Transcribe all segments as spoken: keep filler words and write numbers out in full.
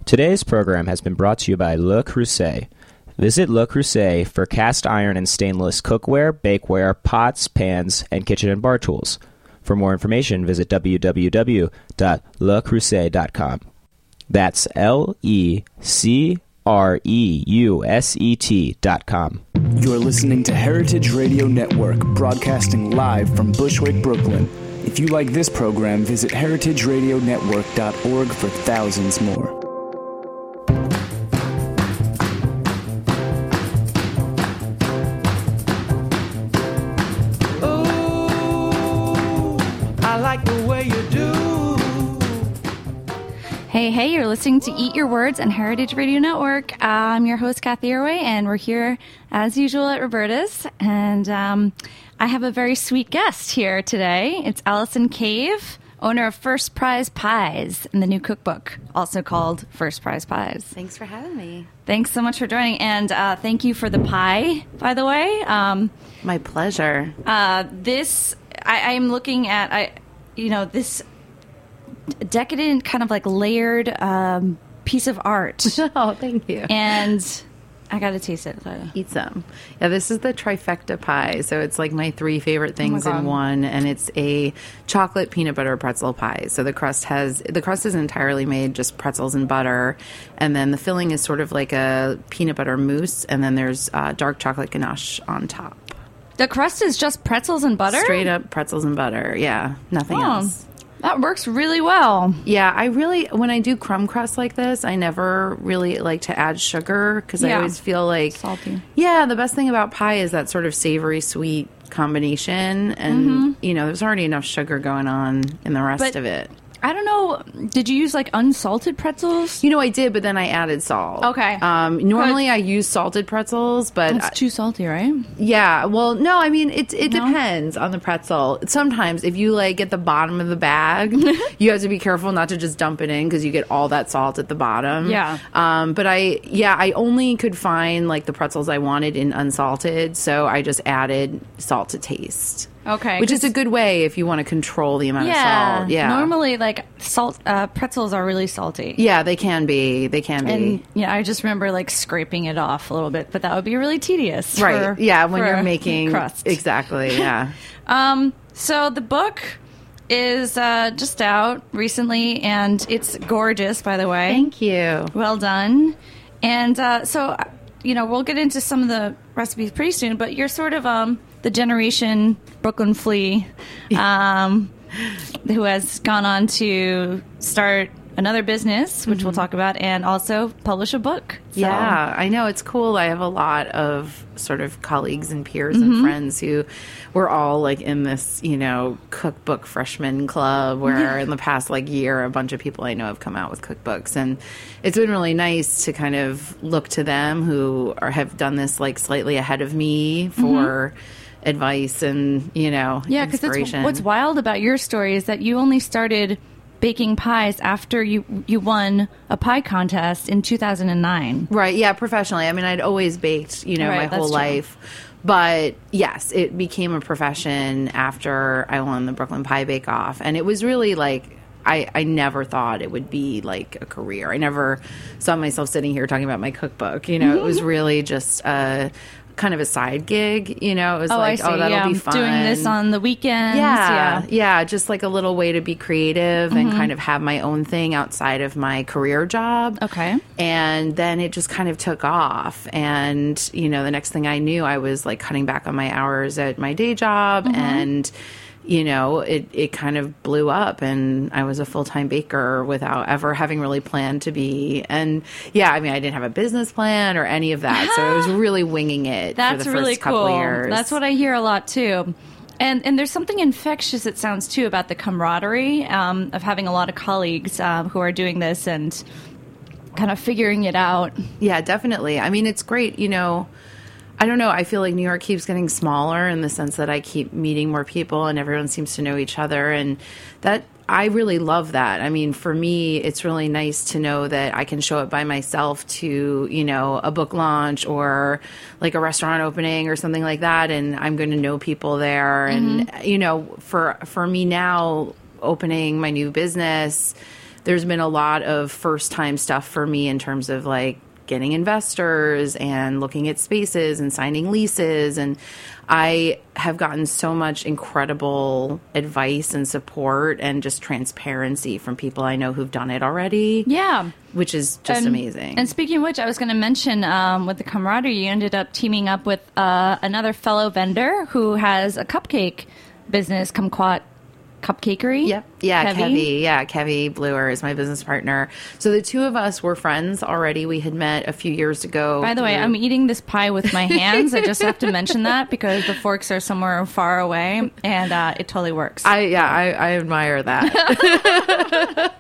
Today's program has been brought to you by Le Creuset. Visit Le Creuset for cast iron and stainless cookware, bakeware, pots, pans, and kitchen and bar tools. For more information, visit w w w dot le creuset dot com. That's L E C R E U S E T dot com. You're listening to Heritage Radio Network, broadcasting live from Bushwick, Brooklyn. If you like this program, visit heritage radio network dot org for thousands more. Hey, hey, you're listening to Eat Your Words on Heritage Radio Network. Uh, I'm your host, Kathy Irway, and we're here, as usual, at Roberta's. And um, I have a very sweet guest here today. It's Allison Cave, owner of First Prize Pies and the new cookbook, also called First Prize Pies. Thanks for having me. Thanks so much for joining. And uh, thank you for the pie, by the way. Um, My pleasure. Uh, this, I, I'm looking at, I, you know, this decadent kind of like layered um, piece of art. Oh, thank you. And I got to taste it. Eat some. Yeah, this is the trifecta pie. So it's like my three favorite things oh in one. And it's a chocolate peanut butter pretzel pie. So the crust has, the crust is entirely made just pretzels and butter. And then the filling is sort of like a peanut butter mousse. And then there's uh, dark chocolate ganache on top. The crust is just pretzels and butter? Straight up pretzels and butter. Yeah, nothing oh. else. That works really well. Yeah, I really, when I do crumb crust like this, I never really like to add sugar because yeah. I always feel like... Salty. Yeah, the best thing about pie is that sort of savory, sweet combination. And, mm-hmm. you know, there's already enough sugar going on in the rest but of it. I don't know. Did you use like unsalted pretzels? You know, I did, but then I added salt. Okay. Um, normally I use salted pretzels, but it's too salty, right? Yeah. Well, no. I mean, it it no? depends on the pretzel. Sometimes, if you like at the bottom of the bag, you have to be careful not to just dump it in because you get all that salt at the bottom. Yeah. Um. But I, yeah, I only could find like the pretzels I wanted in unsalted, so I just added salt to taste. Okay. Which is a good way if you want to control the amount yeah, of salt. Yeah. Normally, like, salt uh, pretzels are really salty. Yeah, they can be. They can be. And, yeah, I just remember, like, scraping it off a little bit, but that would be really tedious. Right. For, yeah, when for you're making... crust. Exactly, yeah. um. So the book is uh, just out recently, and it's gorgeous, by the way. Thank you. Well done. And uh, so, you know, we'll get into some of the recipes pretty soon, but you're sort of... um. the generation Brooklyn Flea, um, who has gone on to start another business, which mm-hmm. we'll talk about, and also publish a book. So. Yeah, I know. It's cool. I have a lot of sort of colleagues and peers mm-hmm. and friends who were all like in this, you know, cookbook freshman club where yeah. in the past like year, a bunch of people I know have come out with cookbooks. And it's been really nice to kind of look to them who are, have done this like slightly ahead of me for... Mm-hmm. advice and, you know, yeah, because what's wild about your story is that you only started baking pies after you you won a pie contest in two thousand nine. Right, yeah, professionally. I mean, I'd always baked, you know, right, my whole true. life. But, yes, it became a profession after I won the Brooklyn Pie Bake Off. And it was really like... I, I never thought it would be like a career. I never saw myself sitting here talking about my cookbook. You know, mm-hmm. it was really just a... kind of a side gig, you know. It was oh, like, oh, that'll yeah. be fun. Doing this on the weekends. Yeah, yeah, yeah, just like a little way to be creative mm-hmm. and kind of have my own thing outside of my career job. Okay. And then it just kind of took off. And, you know, the next thing I knew, I was like cutting back on my hours at my day job mm-hmm. and... you know, it, it kind of blew up and I was a full-time baker without ever having really planned to be. And yeah, I mean, I didn't have a business plan or any of that. So I was really winging it That's for the first really couple cool. of years. That's what I hear a lot too. And and there's something infectious, it sounds too, about the camaraderie um, of having a lot of colleagues um, who are doing this and kind of figuring it out. Yeah, definitely. I mean, it's great, you know. I don't know. I feel like New York keeps getting smaller in the sense that I keep meeting more people and everyone seems to know each other. And that I really love that. I mean, for me, it's really nice to know that I can show up by myself to, you know, a book launch or like a restaurant opening or something like that. And I'm going to know people there. Mm-hmm. And, you know, for for me now, opening my new business, there's been a lot of first time stuff for me in terms of like getting investors and looking at spaces and signing leases. And I have gotten so much incredible advice and support and just transparency from people I know who've done it already. Yeah. Which is just and, amazing. And speaking of which, I was going to mention um, with the camaraderie, you ended up teaming up with uh, another fellow vendor who has a cupcake business, Kumquat Cupcakery. Yep. Yeah, Kevy. Kevy. Yeah, Kevy Bluer is my business partner. So the two of us were friends already. We had met a few years ago. By the way, I'm eating this pie with my hands. I just have to mention that because the forks are somewhere far away, and uh, it totally works. I yeah, I, I admire that.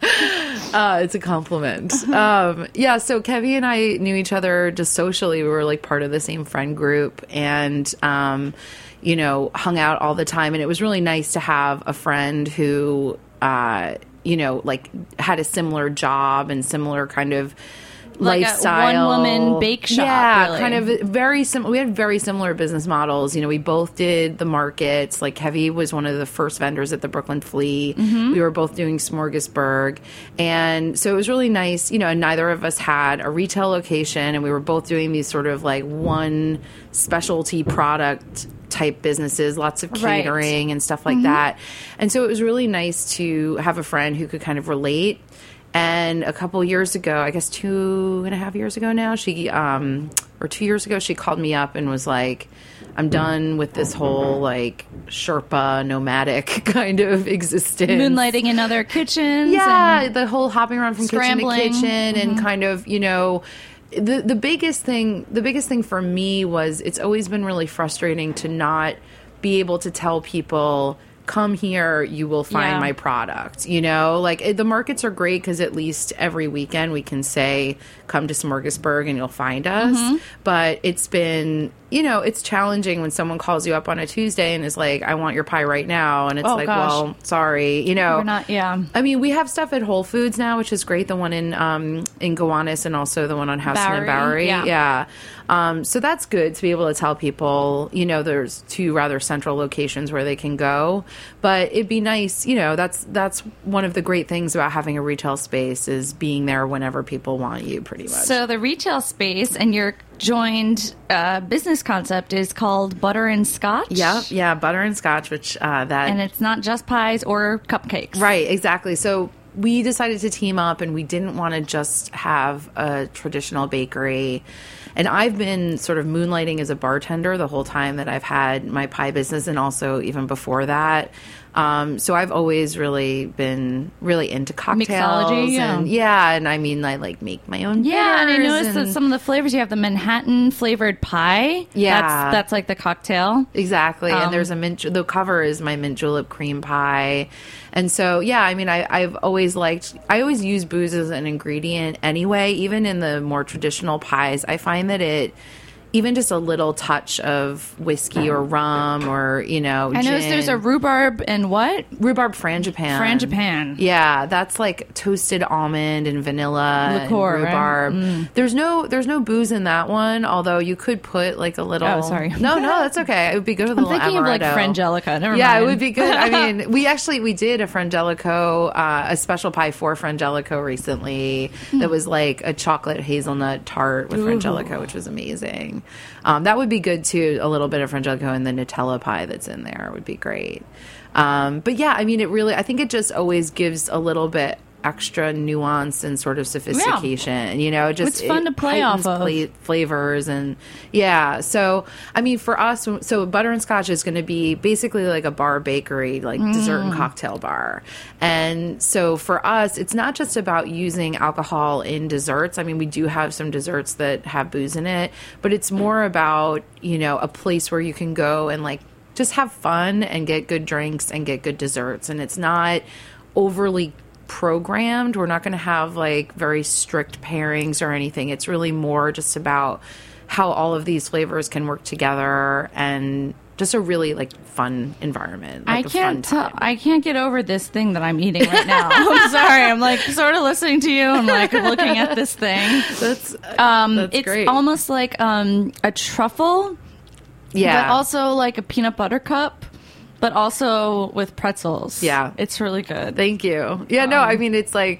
uh, it's a compliment. Um, yeah, so Kevy and I knew each other just socially. We were like part of the same friend group, and um, you know, hung out all the time. And it was really nice to have a friend who, uh, you know, like had a similar job and similar kind of like lifestyle. A one-woman bake shop. Yeah, really. kind of very similar. We had very similar business models. You know, we both did the markets. Like Kevy was one of the first vendors at the Brooklyn Flea. Mm-hmm. We were both doing Smorgasburg. And so it was really nice, you know, and neither of us had a retail location, and we were both doing these sort of like one specialty product type businesses, lots of catering right. and stuff like mm-hmm. that. And so it was really nice to have a friend who could kind of relate. And a couple years ago, I guess two and a half years ago now, she, um, or two years ago, she called me up and was like, I'm done with this whole like Sherpa nomadic kind of existence. Moonlighting in other kitchens. Yeah, and the whole hopping around from scrambling. kitchen to kitchen mm-hmm. and kind of, you know, the the biggest thing the biggest thing for me was it's always been really frustrating to not be able to tell people, come here, you will find yeah. my product. You know, like it, the markets are great because at least every weekend we can say, come to Smorgasburg and you'll find us. Mm-hmm. But it's been, you know, it's challenging when someone calls you up on a Tuesday and is like, I want your pie right now. And it's oh, like, gosh. well, sorry, you know. We're not, yeah. I mean, we have stuff at Whole Foods now, which is great. The one in um, in Gowanus and also the one on Houston Bowery, and Bowery. yeah. yeah. Um, so that's good to be able to tell people, you know, there's two rather central locations where they can go. But it'd be nice, you know, that's that's one of the great things about having a retail space is being there whenever people want you, pretty much. So the retail space and your joined uh, business concept is called Butter and Scotch. Yeah, yeah, Butter and Scotch, which uh, that... And it's not just pies or cupcakes. Right, exactly. So we decided to team up, and we didn't want to just have a traditional bakery. And I've been sort of moonlighting as a bartender the whole time that I've had my pie business, and also even before that. Um, so I've always really been really into cocktails. Mixology, yeah. And yeah, and I mean, I like make my own Yeah, and I bitters noticed and, that some of the flavors, you have the Manhattan flavored pie. Yeah. That's, that's like the cocktail. Exactly. Um, and there's a mint, the cover is my mint julep cream pie. And so, yeah, I mean, I, I've always liked, I always use booze as an ingredient anyway, even in the more traditional pies. I find that it, even just a little touch of whiskey or rum or, you know, I noticed gin. there's a rhubarb and what? Rhubarb frangipan. Frangipan. Yeah, that's like toasted almond and vanilla liqueur, and rhubarb. Right? Mm. There's no there's no booze in that one, although you could put like a little. Oh, sorry. No, no, that's okay. It would be good with a I'm little thinking amaretto. of like Frangelica. Never yeah, mind. it would be good. I mean, we actually we did a Frangelico, uh, a special pie for Frangelico recently Mm. that was like a chocolate hazelnut tart with Ooh. Frangelico, which was amazing. Um, that would be good too. A little bit of Frangelico and the Nutella pie that's in there would be great. Um, but yeah, I mean, it really, I think it just always gives a little bit extra nuance and sort of sophistication, yeah. you know, just it's fun to play off of pla- flavors and yeah. So, I mean, for us, so Butter and Scotch is going to be basically like a bar bakery, like mm. dessert and cocktail bar. And so for us, it's not just about using alcohol in desserts. I mean, we do have some desserts that have booze in it, but it's more about, you know, a place where you can go and like just have fun and get good drinks and get good desserts. And it's not overly programmed. We're not going to have like very strict pairings or anything. It's really more just about how all of these flavors can work together and just a really like fun environment. Like I a can't fun tell. I can't get over this thing that I'm eating right now. I'm sorry. I'm like sort of listening to you. I'm like looking at this thing. That's um, that's it's great. almost like um, a truffle. Yeah, but also like a peanut butter cup. But also with pretzels. Yeah. It's really good. Thank you. Yeah, no, I mean, it's like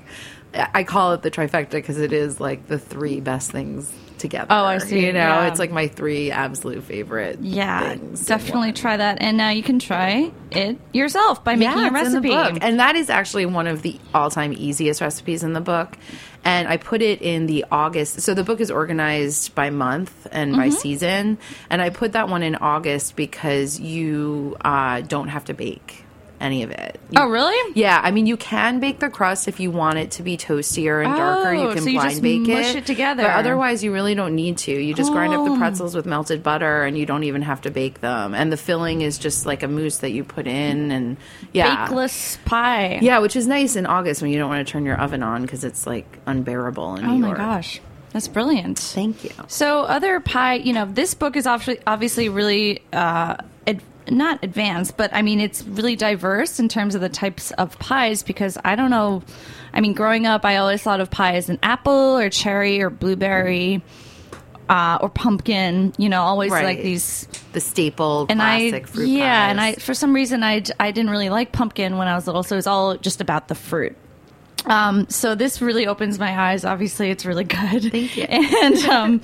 I call it the trifecta because it is like the three best things together. Oh, I see. You know, Yeah. it's like my three absolute favorite. Yeah, things in definitely one. try that. And now you can try it yourself by making Yeah, a it's in the recipe. book. And that is actually one of the all-time easiest recipes in the book. And I put it in the August. So the book is organized by month and by season. And I put that one in August because you uh, don't have to bake any of it. You- Oh, really? Yeah, I mean, you can bake the crust if you want it to be toastier and darker. You Oh, can so you blind just bake mush it. it together. But otherwise, you really don't need to. You just grind up the Oh. pretzels with melted butter, and you don't even have to bake them. And the filling is just like a mousse that you put in, and yeah, Bakeless pie. yeah, which is nice in August when you don't want to turn your oven on because it's like unbearable in New Oh my York. gosh, that's brilliant. Thank you. So other pie, you know, this book is obviously obviously really uh, ad- not advanced, but I mean it's really diverse in terms of the types of pies because I don't know. I mean, growing up, I always thought of pie as an apple or cherry or blueberry uh, or pumpkin. You know, always Right. like these. The staple And classic I, fruit yeah, pies. and I for some reason I I didn't really like pumpkin when I was little, so it was all just about the fruit. Um, so this really opens my eyes. Obviously, it's really good. Thank you. And um,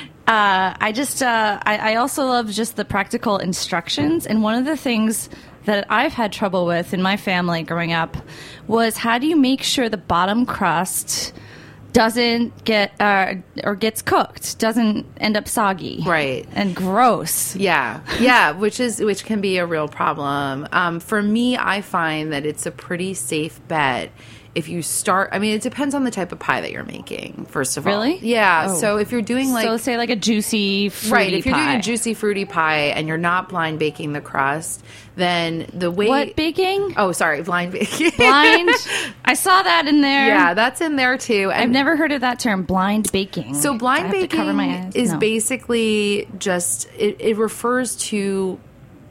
uh, I just, uh, I, I also love just the practical instructions. And one of the things that I've had trouble with in my family growing up was how do you make sure the bottom crust doesn't get uh, or gets cooked, doesn't end up soggy, Right. and gross. Yeah, yeah, which is which can be a real problem. Um, for me, I find that it's a pretty safe bet if you start. I mean, it depends on the type of pie that you're making. First of all, Really? yeah. Oh. So if you're doing like so say like a juicy, fruity right, if you're pie. doing a juicy fruity pie and you're not blind baking the crust, then the way What baking? Oh, sorry, blind baking. Blind. I saw that in there. Yeah, that's in there too. And I've never heard of that term, blind baking. So Do blind I have to baking cover my eyes? is No. basically just it, it refers to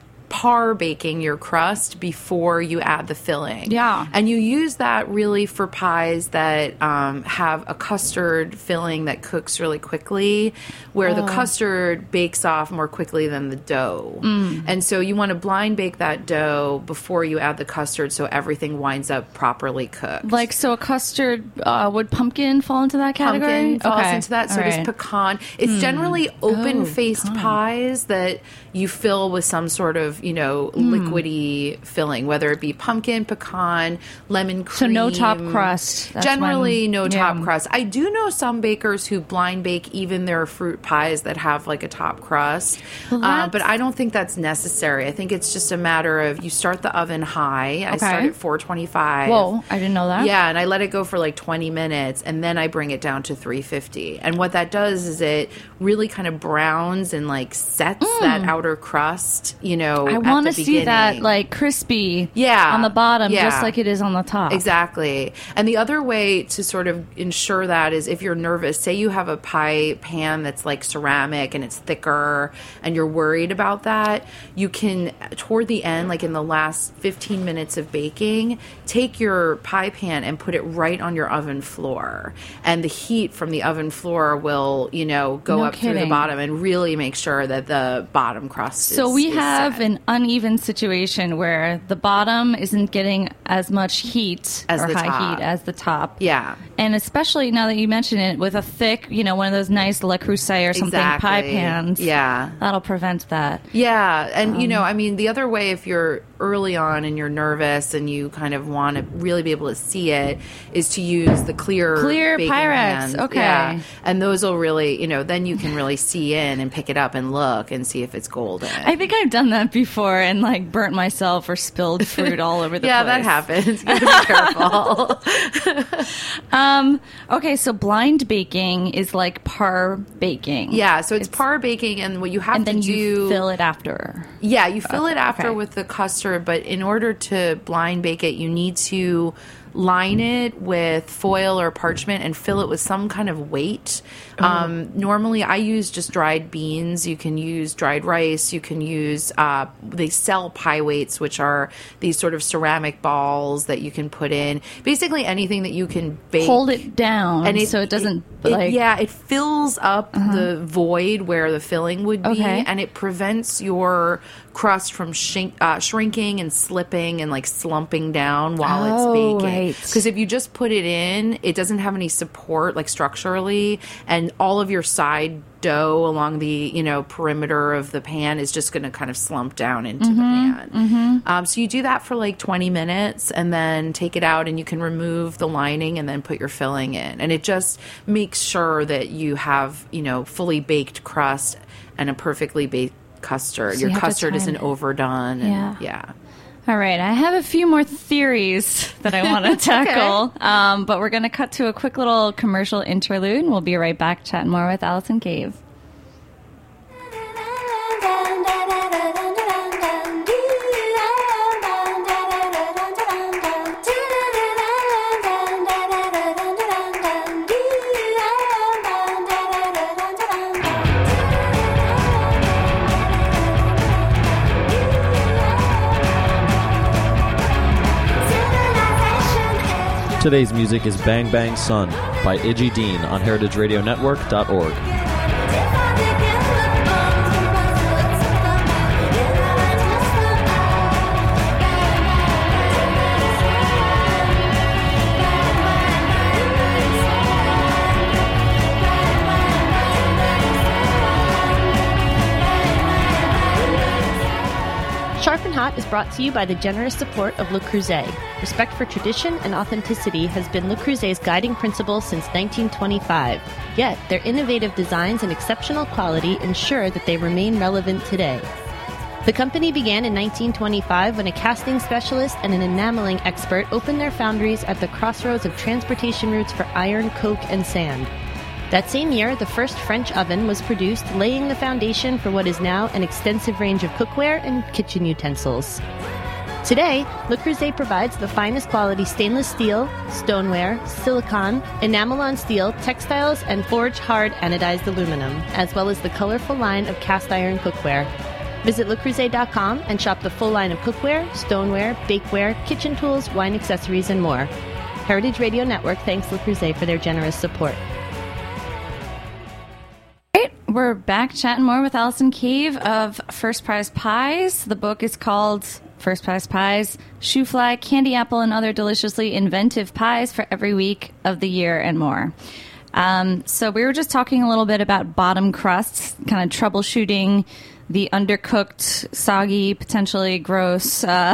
par baking your crust before you add the filling. Yeah. And you use that really for pies that um, have a custard filling that cooks really quickly, where Oh. the custard bakes off more quickly than the dough. Mm. And so you want to blind bake that dough before you add the custard so everything winds up properly cooked. Like, so a custard, uh, would pumpkin fall into that category? Pumpkin falls Okay. into that. So All does right. pecan. It's generally open-faced pecan. pies that you fill with some sort of, you know, Hmm. liquidy filling, whether it be pumpkin, pecan, lemon cream. So no top crust. That's Generally, when- no yeah. top crust. I do know some bakers who blind bake even their fruit pies that have like a top crust, Well, uh, that's- but I don't think that's necessary. I think it's just a matter of you start the oven high. I Okay. start at four twenty-five. Whoa, I didn't know that. Yeah, and I let it go for like twenty minutes, and then I bring it down to three fifty. And what that does is it really kind of browns and like sets that outer crust, you know, Mm. I at want the to see that beginning. like crispy Yeah, on the bottom, yeah. just like it is on the top. Exactly. And the other way to sort of ensure that is if you're nervous, say you have a pie pan that's like ceramic and it's thicker and you're worried about that, you can, toward the end, like in the last fifteen minutes of baking, take your pie pan and put it right on your oven floor. And the heat from the oven floor will, you know, go No up through the kidding. bottom and really make sure that the bottom crust is So we is have set. an uneven situation where the bottom isn't getting as much heat As or the high top. heat as the top. Yeah. And especially now that you mention it, with a thick, you know, one of those nice Le Creuset or something pie Exactly. pans. Yeah. That'll prevent that. Yeah, and you Um, know, I mean, the other way, if you're early on and you're nervous and you kind of want to really be able to see it, is to use the clear Clear baking Pyrex, pans. okay. Yeah. And those will really, you know, then you can really see in and pick it up and look and see if it's golden. I think I've done that before and like burnt myself or spilled fruit all over the yeah, place. that happens. You gotta be careful. Um, okay, so blind baking is like par baking. Yeah, so it's, par baking, and what you have And then to do, you fill it after. Yeah, you fill it after okay. with the custard, but in order to blind bake it, you need to line it with foil or parchment and fill it with some kind of weight. Um, normally, I use just dried beans. You can use dried rice. You can use, uh, they sell pie weights, which are these sort of ceramic balls that you can put in. Basically, anything that you can bake. Hold it down And it- so it doesn't But It, like, yeah, it fills up uh-huh. the void where the filling would be, okay. and it prevents your crust from shrink, uh, shrinking and slipping and like slumping down while oh, it's baking. Because right. if you just put it in, it doesn't have any support like structurally, and all of your side dough along the you know perimeter of the pan is just going to kind of slump down into mm-hmm, the pan. Mm-hmm. Um, so you do that for like twenty minutes, and then take it out, and you can remove the lining, and then put your filling in, and it just makes sure that you have you know fully baked crust and a perfectly baked custard. So your you custard isn't it. overdone. Yeah. And, yeah. All right, I have a few more theories that I want to tackle, okay. um, but we're going to cut to a quick little commercial interlude, and we'll be right back chatting more with Allison Cave. Today's music is Bang Bang Sun by Iggy Dean on heritage radio network dot org. Sharp and Hot is brought to you by the generous support of Le Creuset. Respect for tradition and authenticity has been Le Creuset's guiding principle since nineteen twenty-five. Yet, their innovative designs and exceptional quality ensure that they remain relevant today. The company began in nineteen twenty-five when a casting specialist and an enameling expert opened their foundries at the crossroads of transportation routes for iron, coke, and sand. That same year, the first French oven was produced, laying the foundation for what is now an extensive range of cookware and kitchen utensils. Today, Le Creuset provides the finest quality stainless steel, stoneware, silicon, enamel-on steel, textiles, and forge-hard anodized aluminum, as well as the colorful line of cast-iron cookware. Visit le creuset dot com and shop the full line of cookware, stoneware, bakeware, kitchen tools, wine accessories, and more. Heritage Radio Network thanks Le Creuset for their generous support. We're back chatting more with Allison Cave of First Prize Pies. The book is called First Prize Pies, Shoe Fly, Candy Apple, and Other Deliciously Inventive Pies for Every Week of the Year and More. Um, so we were just talking a little bit about bottom crusts, kind of troubleshooting the undercooked, soggy, potentially gross uh,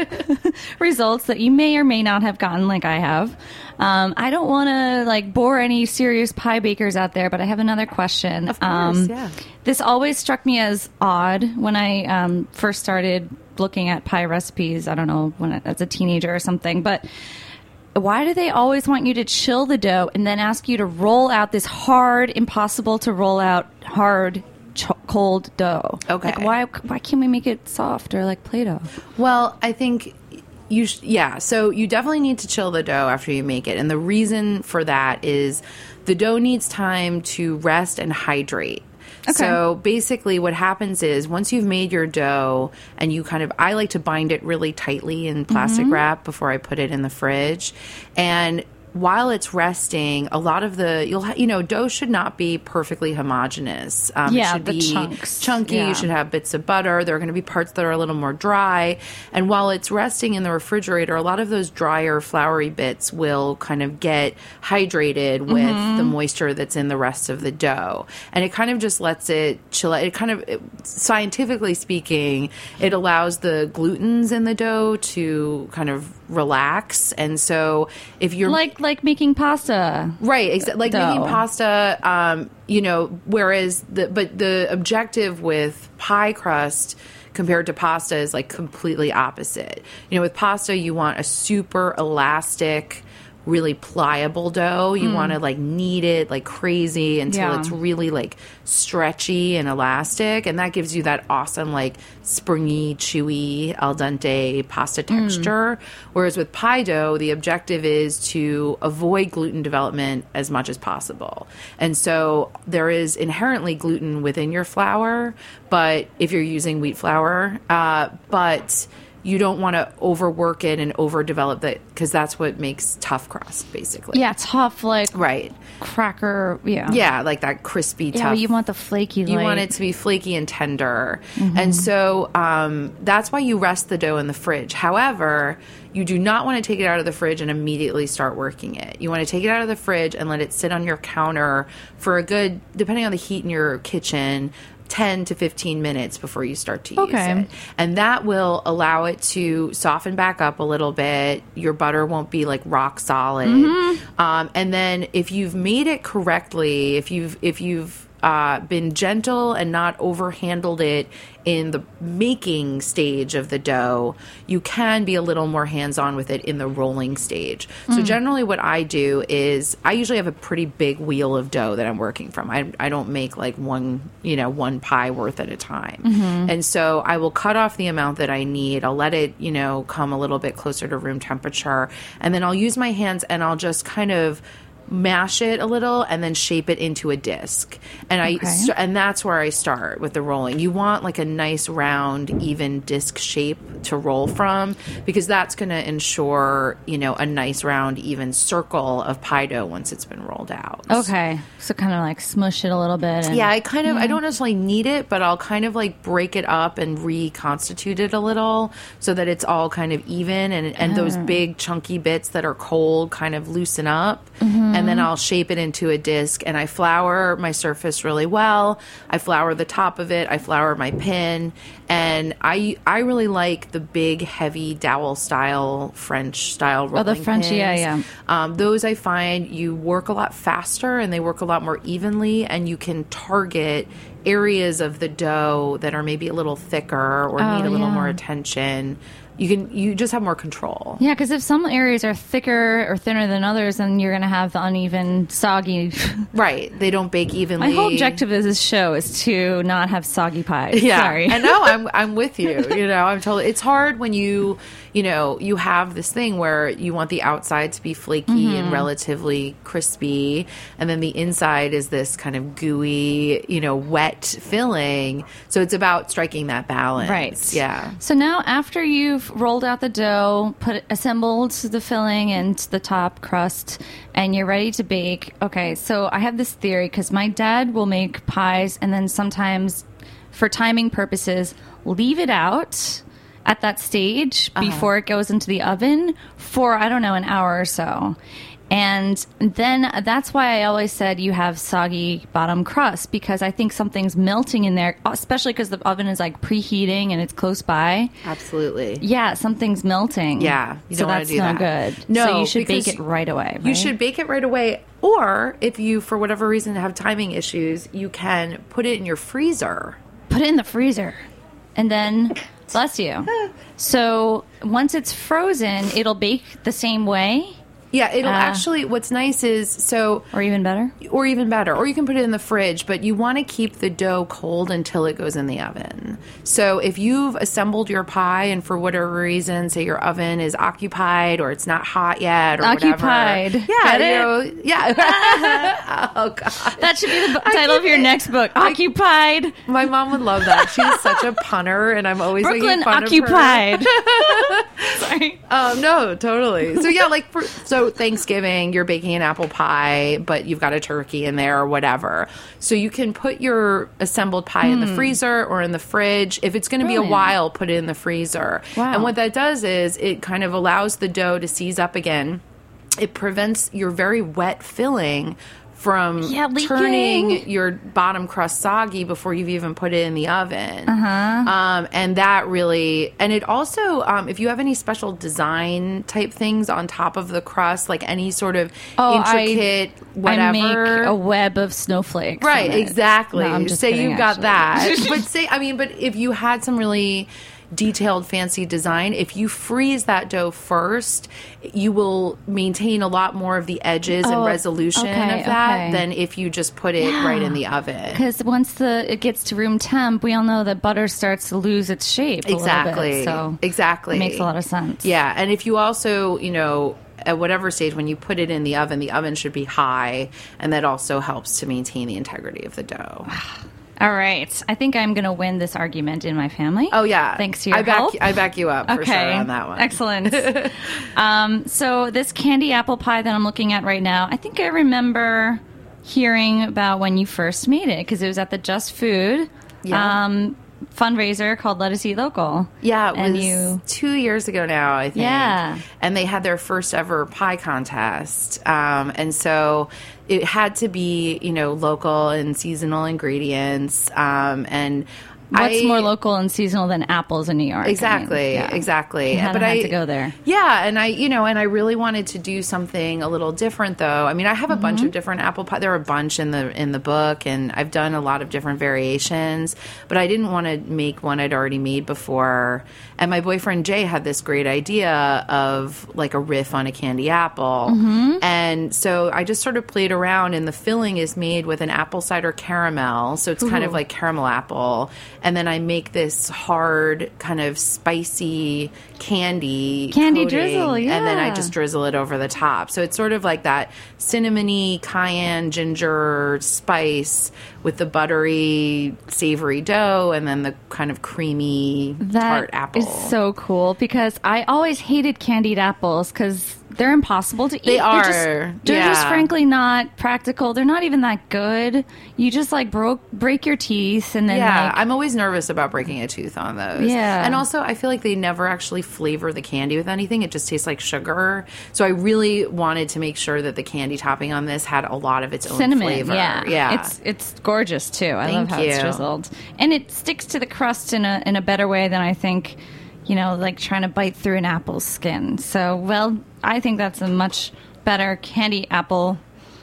results that you may or may not have gotten like I have. Um, I don't want to like bore any serious pie bakers out there, but I have another question. Of course, um, yeah. This always struck me as odd when I um, first started looking at pie recipes. I don't know, when I, as a teenager or something, but why do they always want you to chill the dough and then ask you to roll out this hard, impossible to roll out hard ch- cold dough? Okay. Like, why why can't we make it soft or like Play-Doh? Well, I think you sh- yeah, so you definitely need to chill the dough after you make it. And the reason for that is the dough needs time to rest and hydrate. Okay. So basically what happens is once you've made your dough and you kind of, I like to bind it really tightly in plastic mm-hmm. wrap before I put it in the fridge. And while it's resting, a lot of the, you'll ha- you know, dough should not be perfectly homogeneous. Um, yeah, it should the be chunks. chunky. Yeah. You should have bits of butter. There are going to be parts that are a little more dry. And while it's resting in the refrigerator, a lot of those drier, floury bits will kind of get hydrated with mm-hmm. the moisture that's in the rest of the dough. And it kind of just lets it chill. It kind of, it, scientifically speaking, it allows the glutens in the dough to kind of relax. And so if you're like like making pasta, right, exa- like dough. making pasta, um, you know, whereas the but the objective with pie crust compared to pasta is like completely opposite. You know, with pasta you want a super elastic, really pliable dough. You mm. want to like knead it like crazy until yeah. it's really like stretchy and elastic, and that gives you that awesome like springy, chewy, al dente pasta texture. Mm. Whereas with pie dough, the objective is to avoid gluten development as much as possible. And so there is inherently gluten within your flour, but if you're using wheat flour, uh, but you don't want to overwork it and overdevelop it, because that's what makes tough crust, basically. Yeah, tough, like Right. cracker. Yeah. Yeah, like that crispy, Yeah, tough. but you want the flaky, You like, want it to be flaky and tender. Mm-hmm. And so um, that's why you rest the dough in the fridge. However, you do not want to take it out of the fridge and immediately start working it. You want to take it out of the fridge and let it sit on your counter for a good, depending on the heat in your kitchen, ten to fifteen minutes before you start to Okay. use it. And that will allow it to soften back up a little bit. Your butter won't be like rock solid. Mm-hmm. Um, and then if you've made it correctly, if you've if you've uh, been gentle and not overhandled it in the making stage of the dough, you can be a little more hands-on with it in the rolling stage. So generally what I do is I usually have a pretty big wheel of dough that I'm working from. I, I don't make like one, you know, one pie worth at a time. And so I will cut off the amount that I need. I'll let it, you know, come a little bit closer to room temperature. And then I'll use my hands and I'll just kind of mash it a little and then shape it into a disc. And I Okay. st- and that's where I start with the rolling. You want like a nice round even disc shape to roll from, because that's going to ensure, you know, a nice round even circle of pie dough once it's been rolled out. Okay. So kind of like smush it a little bit. And, Yeah, I kind of I don't necessarily need it, but I'll kind of like break it up and reconstitute it a little so that it's all kind of even, and and those big chunky bits that are cold kind of loosen up. And then I'll shape it into a disc, and I flour my surface really well. I flour the top of it. I flour my pin, and I I really like the big, heavy dowel style French style rolling Oh, the French, pins. yeah, yeah. Um, those I find you work a lot faster and they work a lot more evenly, and you can target areas of the dough that are maybe a little thicker or Oh, need a little yeah. more attention. You can you just have more control. Yeah, because if some areas are thicker or thinner than others, then you're going to have the uneven, soggy. Right. They don't bake evenly. My whole objective of this show is to not have soggy pies. Yeah, Sorry. I know. I'm I'm with you. You know, I'm totally. It's hard when you, you know, you have this thing where you want the outside to be flaky Mm-hmm. and relatively crispy, and then the inside is this kind of gooey, you know, wet filling. So it's about striking that balance. Right. Yeah. So now, after you've rolled out the dough, put assembled the filling and the top crust, and you're ready to bake. Okay, so I have this theory because my dad will make pies, and then sometimes, for timing purposes, leave it out at that stage before it goes into the oven for, I don't know, an hour or so. And then that's why I always said you have soggy bottom crust, because I think something's melting in there, especially because the oven is like preheating and it's close by. Absolutely. Yeah, something's melting. Yeah, you so don't wanna that's do not that. good. No, so you should bake because it right away. You right? should bake it right away. Or if you, for whatever reason, have timing issues, you can put it in your freezer. put it in the freezer, and then bless you. So once it's frozen, it'll bake the same way, Yeah, it'll Uh, actually, what's nice is, so, or even better. or even better, or you can put it in the fridge, but you want to keep the dough cold until it goes in the oven. So if you've assembled your pie and for whatever reason, say your oven is occupied or it's not hot yet or Occupied. whatever. Yeah, Get you it? know, yeah. Oh, God. That should be the bu- title of your next book. Occupied. My mom would love that. She's such a punner, and I'm always Brooklyn making fun occupied. of her. Sorry. Um, no, totally. So yeah, like for, so Thanksgiving, you're baking an apple pie, but you've got a turkey in there or whatever. So you can put your assembled pie in the freezer or in the fridge. If it's going to be a Brilliant. while, put it in the freezer. Wow. And what that does is it kind of allows the dough to seize up again. It prevents your very wet filling from Yeah, leaking. turning your bottom crust soggy before you've even put it in the oven. Uh-huh. Um, and that really, and it also, um, if you have any special design type things on top of the crust, like any sort of Oh, I- intricate whatever. I make a web of snowflakes. Right, from it. exactly. No, I'm just say kidding, you've got actually. that. But say, I mean, but if you had some really detailed, fancy design, if you freeze that dough first, you will maintain a lot more of the edges and Oh, resolution okay, of that okay. than if you just put it right in the oven. Because once the it gets to room temp, we all know that butter starts to lose its shape. A Exactly. Little bit, so exactly. it makes a lot of sense. Yeah, and if you also, you know, at whatever stage when you put it in the oven, the oven should be high, and that also helps to maintain the integrity of the dough. All right. I think I'm going to win this argument in my family. Oh, yeah. Thanks to your I back, help. I back you up for Okay. sure on that one. Excellent. um, so this candy apple pie that I'm looking at right now, I think I remember hearing about when you first made it because it was at the Just Food Yeah. um, fundraiser called Let Us Eat Local. Yeah, it and was you, two years ago now, I think. Yeah. And they had their first ever pie contest. Um, and so it had to be, you know, local and seasonal ingredients. Um, and what's I, more local and seasonal than apples in New York? Exactly, I mean, yeah. exactly. You had, but had I to go there. Yeah, and I, you know, and I really wanted to do something a little different, though. I mean, I have a Mm-hmm. bunch of different apple pie. There are a bunch in the in the book, and I've done a lot of different variations. But I didn't want to make one I'd already made before. And my boyfriend Jay had this great idea of like a riff on a candy apple, Mm-hmm. and so I just sort of played around. And the filling is made with an apple cider caramel, so it's kind of like caramel apple. And then I make this hard, kind of spicy candy Candy coating, drizzle, and then I yeah. just drizzle it over the top. So it's sort of like that cinnamony, cayenne, ginger spice with the buttery, savory dough, and then the kind of creamy tart apple. That is so cool because I always hated candied apples because they're impossible to eat. They They're are, just, they're just yeah. frankly not practical. They're not even that good. You just like broke break your teeth and then Yeah, like I'm always nervous about breaking a tooth on those. Yeah. And also, I feel like they never actually flavor the candy with anything. It just tastes like sugar. So I really wanted to make sure that the candy topping on this had a lot of its own cinnamon. flavor. Yeah, Yeah. It's it's gorgeous too. I love Thank how it's you. drizzled, and it sticks to the crust in a in a better way than I think. You know, like trying to bite through an apple's skin. So, well, I think that's a much better candy apple,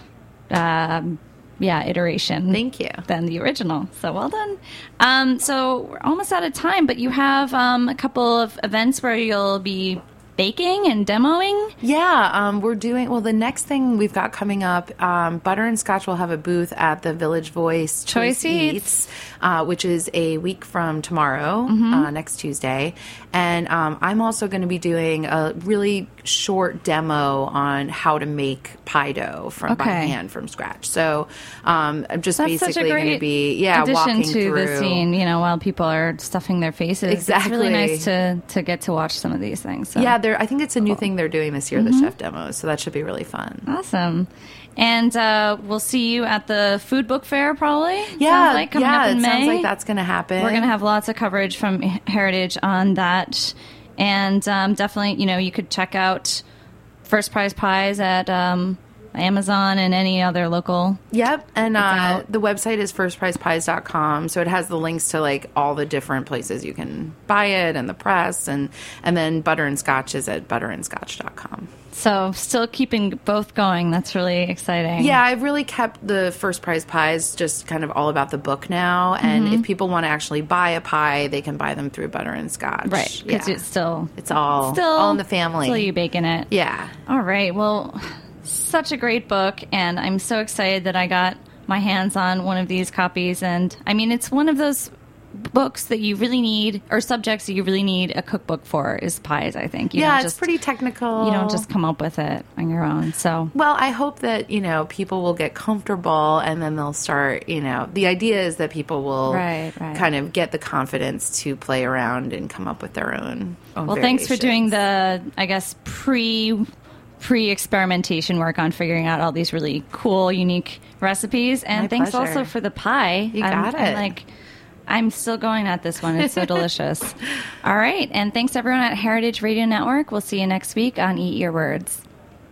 um, yeah, iteration. Thank you. Than the original. So well done. Um, so we're almost out of time, but you have um, a couple of events where you'll be baking and demoing. Yeah, um, we're doing, well, the next thing we've got coming up, um, Butter and Scotch will have a booth at the Village Voice Choice Choice Eats. Eats, uh, which is a week from tomorrow, Mm-hmm. uh, next Tuesday. And um, I'm also going to be doing a really short demo on how to make pie dough from by Okay. hand from scratch. So um, I'm just That's such a basically going great to be, yeah, addition walking to through. the scene, you know, while people are stuffing their faces. It's really Exactly. nice to, to get to watch some of these things. So. Yeah, there. I think it's a new thing they're doing this year, the chef demos. So that should be really fun. Awesome. And uh, we'll see you at the food book fair probably. Yeah, sounds like coming yeah, up in it May. sounds like that's going to happen. We're going to have lots of coverage from Heritage on that. And um, definitely, you know, you could check out First Prize Pies at um, Amazon and any other local. Yep, and uh, out. the website is first prize pies dot com, so it has the links to like all the different places you can buy it and the press, and and then Butter and Scotch is at butter and scotch dot com. So still keeping both going. That's really exciting. Yeah, I've really kept the First Prize Pies just kind of all about the book now, and Mm-hmm. if people want to actually buy a pie, they can buy them through Butter and Scotch. Right, because Yeah. it's still It's all, still all in the family. Still you baking it. Yeah. All right. Well, such a great book, and I'm so excited that I got my hands on one of these copies. And I mean, it's one of those books that you really need, or subjects that you really need a cookbook for, is pies. I think. You yeah, don't it's just, pretty technical. You don't just come up with it on your own. So. Well, I hope that, you know, people will get comfortable and then they'll start, you know, the idea is that people will Right, right. kind of get the confidence to play around and come up with their own, own Well, thanks for doing variations. the, I guess, pre pre experimentation work on figuring out all these really cool, unique recipes. And My thanks pleasure. also for the pie. You I'm, got I'm it. like, I'm still going at this one. It's so delicious. All right. And thanks everyone at Heritage Radio Network. We'll see you next week on Eat Your Words.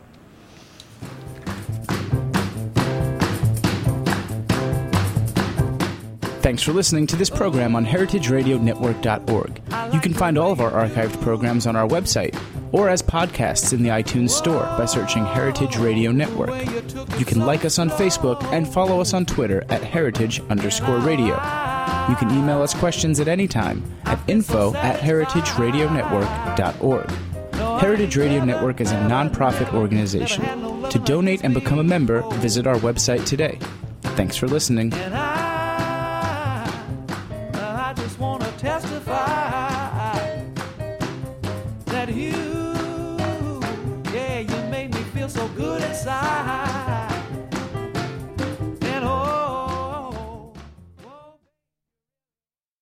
Thanks for listening to this program on heritage radio network dot org. You can find all of our archived programs on our website or as podcasts in the iTunes Store by searching Heritage Radio Network. You can like us on Facebook and follow us on Twitter at heritage underscore radio. You can email us questions at any time at info at heritage radio network dot org. Heritage Radio Network is a nonprofit organization. To donate and become a member, visit our website today. Thanks for listening. I just want to testify that you, yeah, you made me feel so good inside.